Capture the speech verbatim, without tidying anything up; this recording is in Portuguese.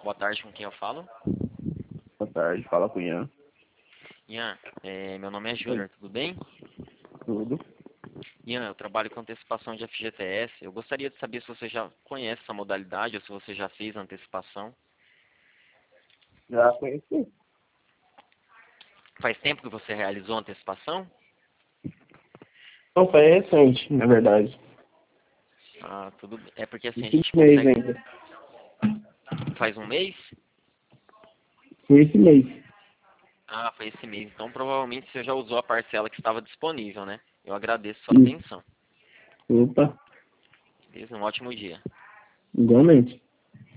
Boa tarde, com quem eu falo? Boa tarde, fala com o Ian. Ian, é, meu nome é Oi. Júnior, tudo bem? Tudo. Ian, eu trabalho com antecipação de F G T S. Eu gostaria de saber se você já conhece essa modalidade ou se você já fez a antecipação. Já conheci. Faz tempo que você realizou a antecipação? Não, foi recente, na verdade. Ah, tudo bem. É porque assim a Esse gente mês consegue. ainda. Faz um mês? Foi esse mês. Ah, foi esse mês. Então provavelmente você já usou a parcela que estava disponível, né? Eu agradeço sua Isso. atenção. Opa, Beleza? Um ótimo dia. igualmente.